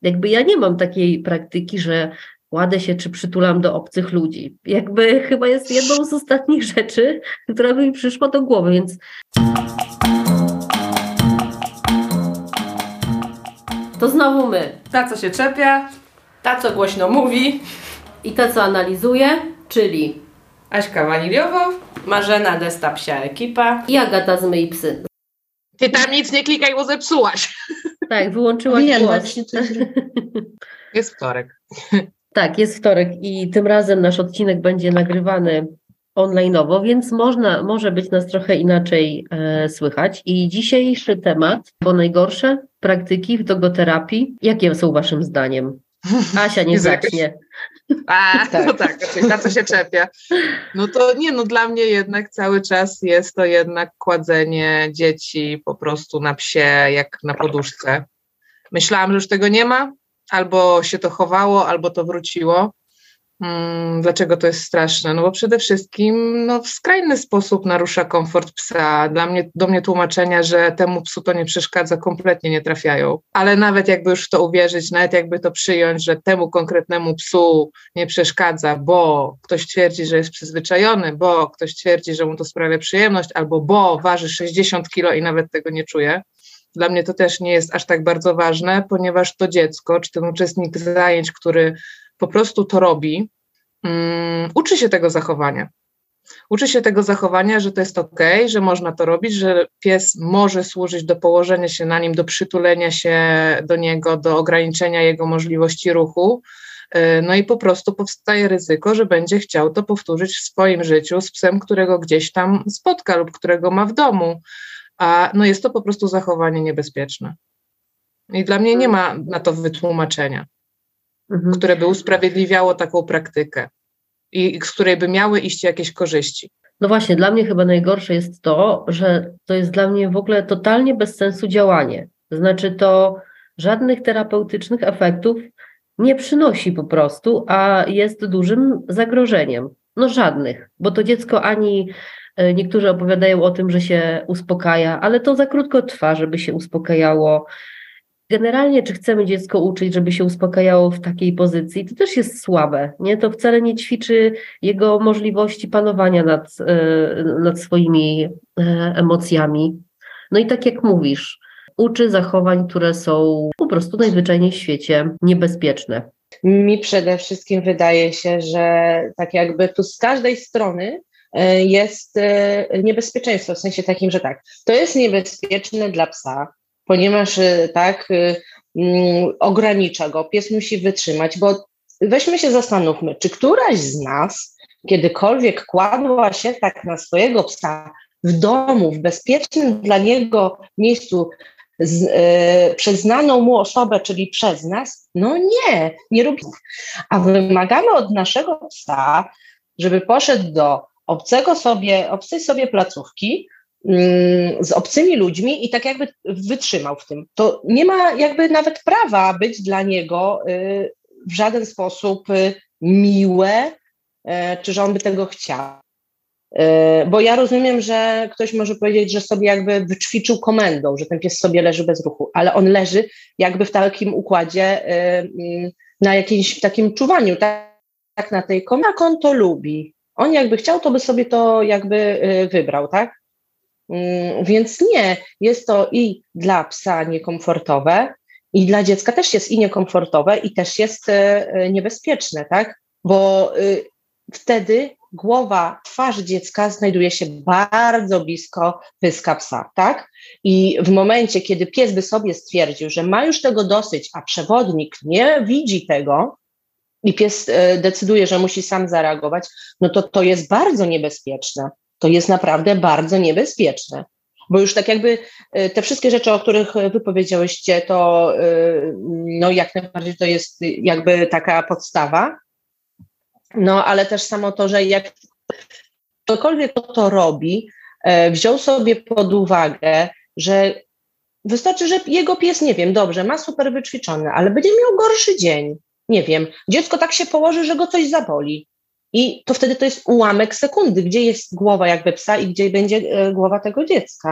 Jakby ja nie mam takiej praktyki, że kładę się czy przytulam do obcych ludzi. Jakby chyba jest jedną z ostatnich rzeczy, która by mi przyszła do głowy, więc to znowu my. Ta, co się czepia, ta, co głośno mówi i ta, co analizuje, czyli Aśka Waniliowo, Marzena Desta Psia Ekipa i Agata z Myj Psy. Ty tam nic nie klikaj, bo zepsułaś. Tak, wyłączyłaś głos. Jest wtorek. Tak, jest wtorek i tym razem nasz odcinek będzie nagrywany online'owo, więc może być nas trochę inaczej słychać. I dzisiejszy temat, bo najgorsze praktyki w dogoterapii, jakie są waszym zdaniem? Asia nie zacznie. Tak. No tak, na co się czepia. No to nie, no dla mnie jednak cały czas jest to jednak kładzenie dzieci po prostu na psie, jak na poduszce. Myślałam, że już tego nie ma, albo się to chowało, albo to wróciło. Dlaczego to jest straszne? No bo przede wszystkim w skrajny sposób narusza komfort psa. Do mnie tłumaczenia, że temu psu to nie przeszkadza, kompletnie nie trafiają. Ale nawet jakby już w to uwierzyć, nawet jakby to przyjąć, że temu konkretnemu psu nie przeszkadza, bo ktoś twierdzi, że jest przyzwyczajony, bo ktoś twierdzi, że mu to sprawia przyjemność, albo bo waży 60 kilo i nawet tego nie czuje. Dla mnie to też nie jest aż tak bardzo ważne, ponieważ to dziecko, czy ten uczestnik zajęć, który po prostu to robi, uczy się tego zachowania. Uczy się tego zachowania, że to jest okej, że można to robić, że pies może służyć do położenia się na nim, do przytulenia się do niego, do ograniczenia jego możliwości ruchu. No i po prostu powstaje ryzyko, że będzie chciał to powtórzyć w swoim życiu z psem, którego gdzieś tam spotka lub którego ma w domu. A jest to po prostu zachowanie niebezpieczne. I dla mnie nie ma na to wytłumaczenia, które by usprawiedliwiało taką praktykę i z której by miały iść jakieś korzyści. No właśnie, dla mnie chyba najgorsze jest to, że to jest dla mnie w ogóle totalnie bez sensu działanie. To znaczy to żadnych terapeutycznych efektów nie przynosi po prostu, a jest dużym zagrożeniem. No żadnych, bo to dziecko ani niektórzy opowiadają o tym, że się uspokaja, ale to za krótko trwa, żeby się uspokajało. Generalnie, czy chcemy dziecko uczyć, żeby się uspokajało w takiej pozycji, to też jest słabe, nie? To wcale nie ćwiczy jego możliwości panowania nad swoimi emocjami. No i tak jak mówisz, uczy zachowań, które są po prostu najzwyczajniej w świecie niebezpieczne. Mi przede wszystkim wydaje się, że tak jakby tu z każdej strony jest niebezpieczeństwo, w sensie takim, że tak, to jest niebezpieczne dla psa, ponieważ ogranicza go, pies musi wytrzymać, bo weźmy się zastanówmy, czy któraś z nas kiedykolwiek kładła się tak na swojego psa w domu, w bezpiecznym dla niego miejscu przez znaną mu osobę, czyli przez nas? No nie robimy. A wymagamy od naszego psa, żeby poszedł do obcej sobie placówki, z obcymi ludźmi i tak jakby wytrzymał w tym. To nie ma jakby nawet prawa być dla niego w żaden sposób miłe, czy że on by tego chciał. Bo ja rozumiem, że ktoś może powiedzieć, że sobie jakby wyćwiczył komendą, że ten pies sobie leży bez ruchu, ale on leży jakby w takim układzie na jakimś takim czuwaniu, tak na tej komendzie, jak on to lubi. On jakby chciał, to by sobie to jakby wybrał, tak? Więc nie, jest to i dla psa niekomfortowe, i dla dziecka też jest i niekomfortowe, i też jest niebezpieczne, tak? Bo wtedy twarz dziecka znajduje się bardzo blisko pyska psa, tak? I w momencie, kiedy pies by sobie stwierdził, że ma już tego dosyć, a przewodnik nie widzi tego i pies decyduje, że musi sam zareagować, no to jest bardzo niebezpieczne. To jest naprawdę bardzo niebezpieczne, bo już tak jakby te wszystkie rzeczy, o których wy powiedziałyście, to jak najbardziej to jest jakby taka podstawa, ale też samo to, że jak ktokolwiek to robi, wziął sobie pod uwagę, że wystarczy, że jego pies, nie wiem, dobrze, ma super wyćwiczony, ale będzie miał gorszy dzień, nie wiem, dziecko tak się położy, że go coś zaboli. I to wtedy to jest ułamek sekundy, gdzie jest głowa jakby psa i gdzie będzie głowa tego dziecka.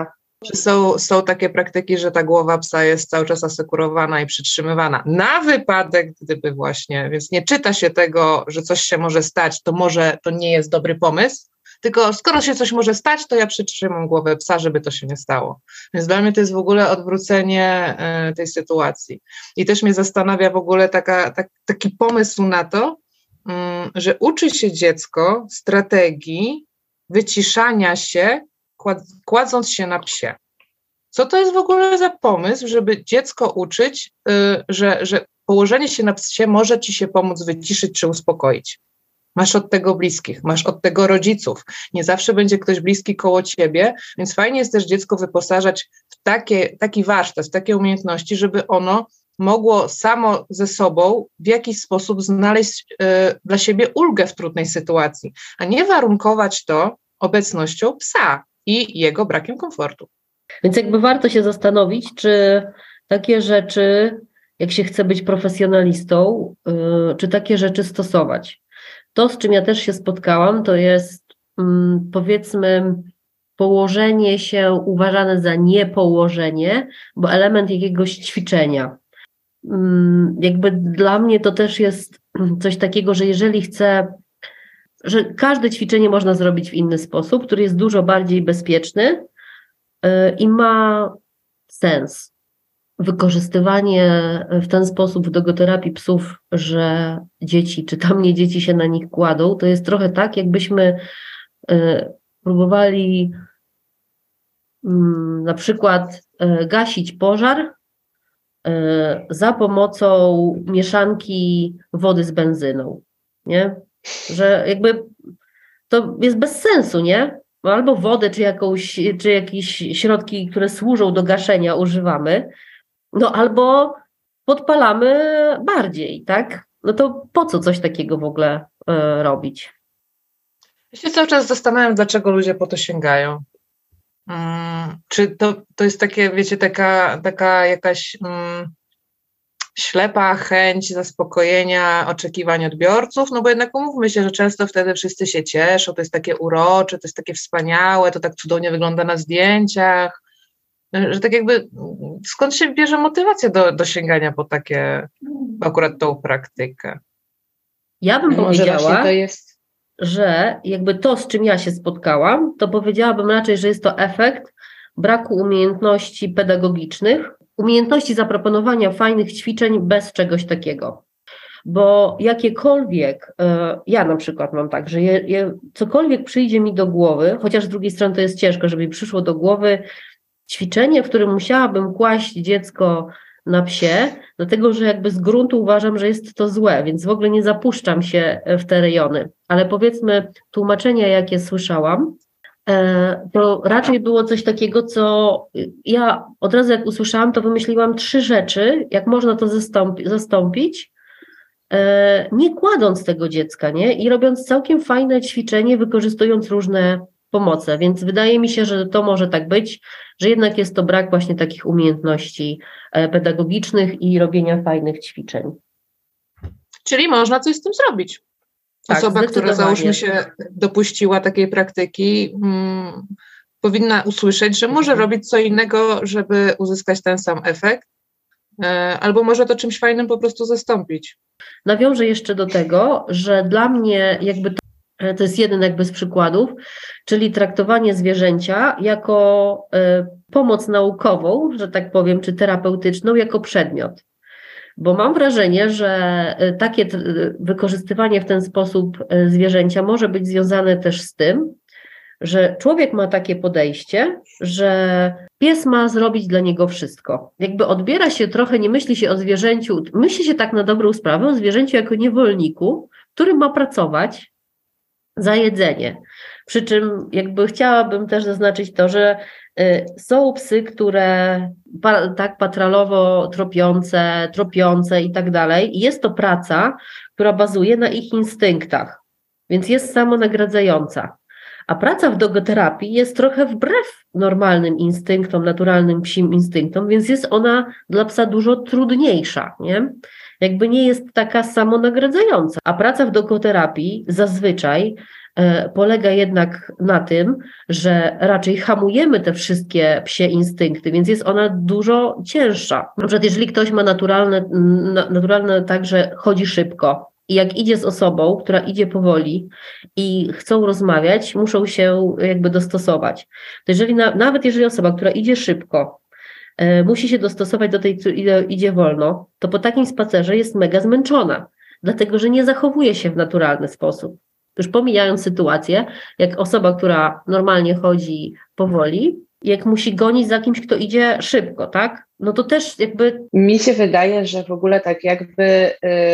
Czy są takie praktyki, że ta głowa psa jest cały czas asekurowana i przytrzymywana na wypadek, gdyby właśnie, więc nie czyta się tego, że coś się może stać, to może to nie jest dobry pomysł, tylko skoro się coś może stać, to ja przytrzymam głowę psa, żeby to się nie stało. Więc dla mnie to jest w ogóle odwrócenie tej sytuacji. I też mnie zastanawia w ogóle taki pomysł na to, że uczy się dziecko strategii wyciszania się, kładząc się na psie. Co to jest w ogóle za pomysł, żeby dziecko uczyć, że położenie się na psie może ci się pomóc wyciszyć czy uspokoić? Masz od tego bliskich, masz od tego rodziców. Nie zawsze będzie ktoś bliski koło ciebie, więc fajnie jest też dziecko wyposażać w taki warsztat, w takie umiejętności, żeby ono mogło samo ze sobą w jakiś sposób znaleźć dla siebie ulgę w trudnej sytuacji, a nie warunkować to obecnością psa i jego brakiem komfortu. Więc jakby warto się zastanowić, czy takie rzeczy, jak się chce być profesjonalistą, czy takie rzeczy stosować. To, z czym ja też się spotkałam, to jest powiedzmy położenie się uważane za niepołożenie, bo element jakiegoś ćwiczenia. Jakby dla mnie to też jest coś takiego, że jeżeli chcę, że każde ćwiczenie można zrobić w inny sposób, który jest dużo bardziej bezpieczny i ma sens. Wykorzystywanie w ten sposób w dogoterapii psów, że dzieci, czy tam nie dzieci się na nich kładą, to jest trochę tak, jakbyśmy próbowali na przykład gasić pożar za pomocą mieszanki wody z benzyną, nie? Że jakby to jest bez sensu, nie? Albo wodę, czy jakieś środki, które służą do gaszenia używamy, no albo podpalamy bardziej, tak? No to po co coś takiego w ogóle robić? Ja się cały czas zastanawiam, dlaczego ludzie po to sięgają. Czy to jest takie, wiecie, taka jakaś ślepa chęć zaspokojenia oczekiwań odbiorców, no bo jednak umówmy się, że często wtedy wszyscy się cieszą, to jest takie urocze, to jest takie wspaniałe, to tak cudownie wygląda na zdjęciach, że tak jakby skąd się bierze motywacja do sięgania po takie, akurat tą praktykę? Ja bym powiedziała, to jest... że jakby to, z czym ja się spotkałam, to powiedziałabym raczej, że jest to efekt braku umiejętności pedagogicznych, umiejętności zaproponowania fajnych ćwiczeń bez czegoś takiego. Bo jakiekolwiek, ja na przykład mam tak, że cokolwiek przyjdzie mi do głowy, chociaż z drugiej strony to jest ciężko, żeby mi przyszło do głowy ćwiczenie, w którym musiałabym kłaść dziecko na psie, dlatego że jakby z gruntu uważam, że jest to złe, więc w ogóle nie zapuszczam się w te rejony. Ale powiedzmy tłumaczenia, jakie słyszałam, to raczej było coś takiego, co ja od razu jak usłyszałam, to wymyśliłam 3 rzeczy, jak można to zastąpić, nie kładąc tego dziecka, nie? I robiąc całkiem fajne ćwiczenie, wykorzystując różne pomoce, więc wydaje mi się, że to może tak być, że jednak jest to brak właśnie takich umiejętności pedagogicznych i robienia fajnych ćwiczeń. Czyli można coś z tym zrobić. Tak, osoba, która załóżmy się dopuściła takiej praktyki, powinna usłyszeć, że może robić co innego, żeby uzyskać ten sam efekt, albo może to czymś fajnym po prostu zastąpić. Nawiążę jeszcze do tego, że dla mnie jakby to jest jeden jakby z przykładów, czyli traktowanie zwierzęcia jako pomoc naukową, że tak powiem, czy terapeutyczną, jako przedmiot. Bo mam wrażenie, że takie wykorzystywanie w ten sposób zwierzęcia może być związane też z tym, że człowiek ma takie podejście, że pies ma zrobić dla niego wszystko. Jakby odbiera się trochę, nie myśli się o zwierzęciu, myśli się tak na dobrą sprawę o zwierzęciu jako niewolniku, który ma pracować za jedzenie. Przy czym jakby chciałabym też zaznaczyć to, że są psy, które tak patrolowo tropiące i tak dalej. I jest to praca, która bazuje na ich instynktach, więc jest samonagradzająca. A praca w dogoterapii jest trochę wbrew normalnym instynktom, naturalnym psim instynktom, więc jest ona dla psa dużo trudniejsza, nie? Jakby nie jest taka samonagradzająca. A praca w dogoterapii zazwyczaj polega jednak na tym, że raczej hamujemy te wszystkie psie instynkty, więc jest ona dużo cięższa. Na przykład jeżeli ktoś ma naturalne tak, że chodzi szybko i jak idzie z osobą, która idzie powoli i chcą rozmawiać, muszą się jakby dostosować. To jeżeli nawet jeżeli osoba, która idzie szybko, musi się dostosować do tej, która idzie wolno, to po takim spacerze jest mega zmęczona, dlatego że nie zachowuje się w naturalny sposób. Już pomijając sytuację, jak osoba, która normalnie chodzi powoli, jak musi gonić za kimś, kto idzie szybko, tak? No to też jakby... Mi się wydaje, że w ogóle tak jakby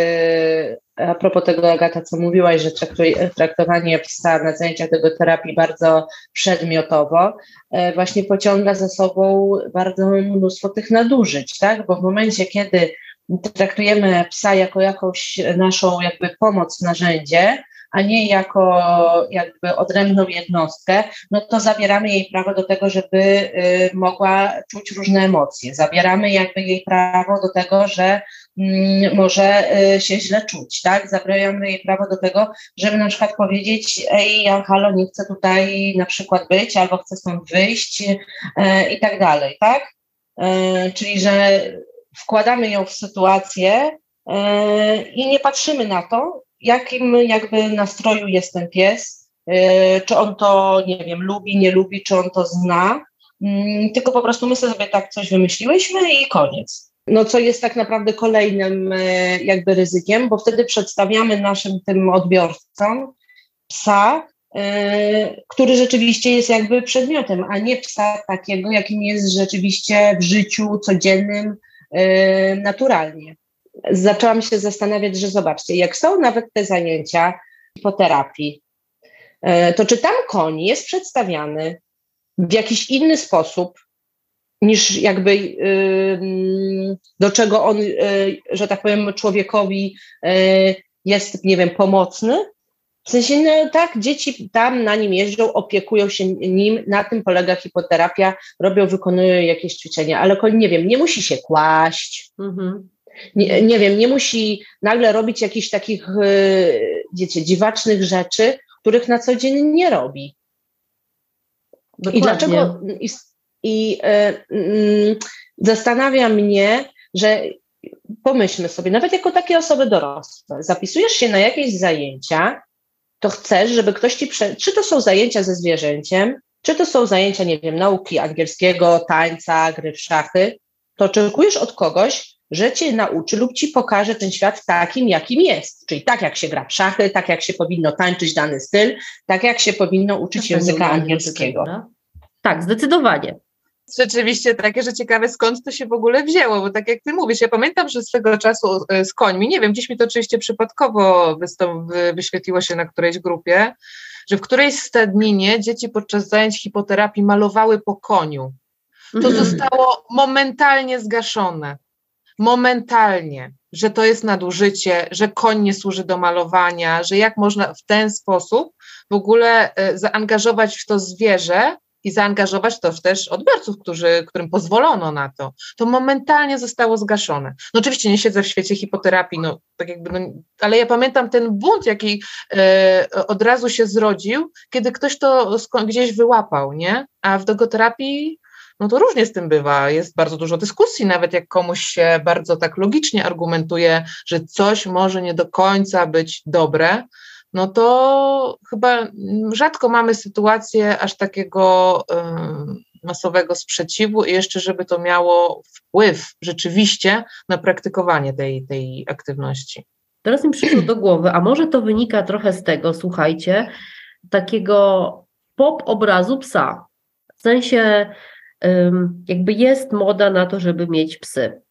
a propos tego, Agata, co mówiłaś, że traktowanie psa na zajęciach terapii bardzo przedmiotowo właśnie pociąga za sobą bardzo mnóstwo tych nadużyć, tak? Bo w momencie, kiedy traktujemy psa jako jakąś naszą jakby pomoc, narzędzie, a nie jako jakby odrębną jednostkę, no to zabieramy jej prawo do tego, żeby mogła czuć różne emocje. Zabieramy jakby jej prawo do tego, że może się źle czuć, tak? Zabieramy jej prawo do tego, żeby na przykład powiedzieć: ej, ja halo, nie chcę tutaj na przykład być, albo chcę stąd wyjść i tak dalej, tak? Czyli, że wkładamy ją w sytuację i nie patrzymy na to, jakim jakby nastroju jest ten pies, czy on to, nie wiem, lubi, nie lubi, czy on to zna, tylko po prostu my sobie tak coś wymyśliłyśmy i koniec. No co jest tak naprawdę kolejnym jakby ryzykiem, bo wtedy przedstawiamy naszym tym odbiorcom psa, który rzeczywiście jest jakby przedmiotem, a nie psa takiego, jakim jest rzeczywiście w życiu codziennym, naturalnie. Zaczęłam się zastanawiać, że zobaczcie, jak są nawet te zajęcia hipoterapii, to czy tam koń jest przedstawiany w jakiś inny sposób niż jakby do czego on, że tak powiem, człowiekowi jest, nie wiem, pomocny? W sensie, no tak, dzieci tam na nim jeżdżą, opiekują się nim, na tym polega hipoterapia, wykonują jakieś ćwiczenia, ale koń, nie wiem, nie musi się kłaść, nie wiem, nie musi nagle robić jakichś takich, wiecie, dziwacznych rzeczy, których na co dzień nie robi. Dokładnie. I dlaczego? Zastanawia mnie, że pomyślmy sobie, nawet jako takie osoby dorosłe, zapisujesz się na jakieś zajęcia, to chcesz, żeby ktoś ci czy to są zajęcia ze zwierzęciem, czy to są zajęcia, nie wiem, nauki angielskiego, tańca, gry w szachy, to oczekujesz od kogoś, że cię nauczy lub ci pokaże ten świat takim, jakim jest. Czyli tak, jak się gra w szachy, tak, jak się powinno tańczyć dany styl, tak, jak się powinno uczyć języka angielskiego. Tak, zdecydowanie. Rzeczywiście takie, że ciekawe, skąd to się w ogóle wzięło, bo tak jak ty mówisz, ja pamiętam, że swego czasu z końmi, nie wiem, gdzieś mi to oczywiście przypadkowo wyświetliło się na którejś grupie, że w którejś stadninie dzieci podczas zajęć hipoterapii malowały po koniu. To zostało momentalnie zgaszone. Momentalnie, że to jest nadużycie, że koń nie służy do malowania, że jak można w ten sposób w ogóle zaangażować w to zwierzę i zaangażować też odbiorców, którym pozwolono na to. To momentalnie zostało zgaszone. No oczywiście nie siedzę w świecie hipoterapii, no tak jakby, no, ale ja pamiętam ten bunt, jaki od razu się zrodził, kiedy ktoś to gdzieś wyłapał, nie? A w dogoterapii no to różnie z tym bywa, jest bardzo dużo dyskusji, nawet jak komuś się bardzo tak logicznie argumentuje, że coś może nie do końca być dobre, no to chyba rzadko mamy sytuację aż takiego masowego sprzeciwu i jeszcze, żeby to miało wpływ rzeczywiście na praktykowanie tej aktywności. Teraz mi przyszło do głowy, a może to wynika trochę z tego, słuchajcie, takiego pop obrazu psa, w sensie jakby jest moda na to, żeby mieć psy.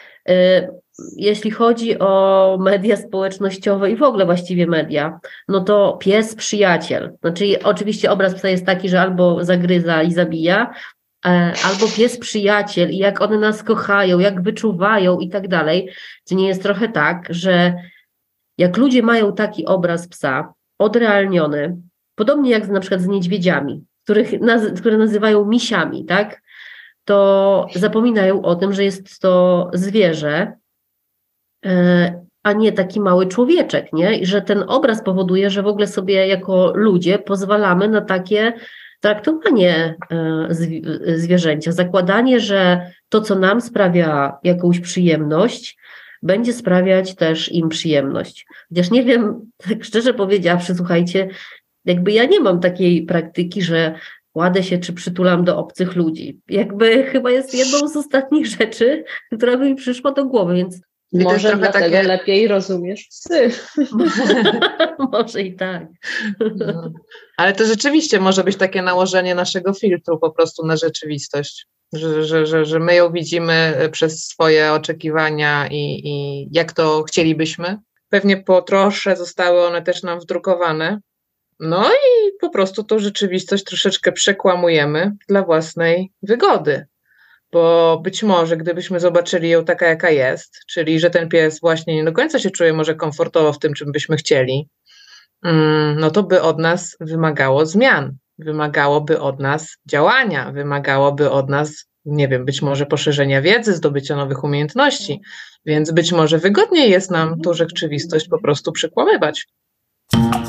Jeśli chodzi o media społecznościowe i w ogóle właściwie media, no to pies przyjaciel. Znaczy oczywiście obraz psa jest taki, że albo zagryza i zabija, albo pies przyjaciel i jak one nas kochają, jak wyczuwają i tak dalej. Czy nie jest trochę tak, że jak ludzie mają taki obraz psa odrealniony, podobnie jak na przykład z niedźwiedziami, które nazywają misiami, tak? To zapominają o tym, że jest to zwierzę, a nie taki mały człowieczek, nie? I że ten obraz powoduje, że w ogóle sobie jako ludzie pozwalamy na takie traktowanie zwierzęcia, zakładanie, że to, co nam sprawia jakąś przyjemność, będzie sprawiać też im przyjemność. Chociaż nie wiem, tak szczerze powiedziawszy, słuchajcie, jakby ja nie mam takiej praktyki, że kładę się czy przytulam do obcych ludzi. Jakby chyba jest jedną z ostatnich rzeczy, która by mi przyszła do głowy, więc może dlatego lepiej rozumiesz psy. Może i tak. No. Ale to rzeczywiście może być takie nałożenie naszego filtru po prostu na rzeczywistość, że my ją widzimy przez swoje oczekiwania i jak to chcielibyśmy. Pewnie po trosze zostały one też nam wdrukowane. No i po prostu tą rzeczywistość troszeczkę przekłamujemy dla własnej wygody. Bo być może gdybyśmy zobaczyli ją taka, jaka jest, czyli że ten pies właśnie nie do końca się czuje może komfortowo w tym, czym byśmy chcieli, no to by od nas wymagało zmian, wymagałoby od nas działania, wymagałoby od nas, nie wiem, być może poszerzenia wiedzy, zdobycia nowych umiejętności, więc być może wygodniej jest nam tą rzeczywistość po prostu przekłamywać.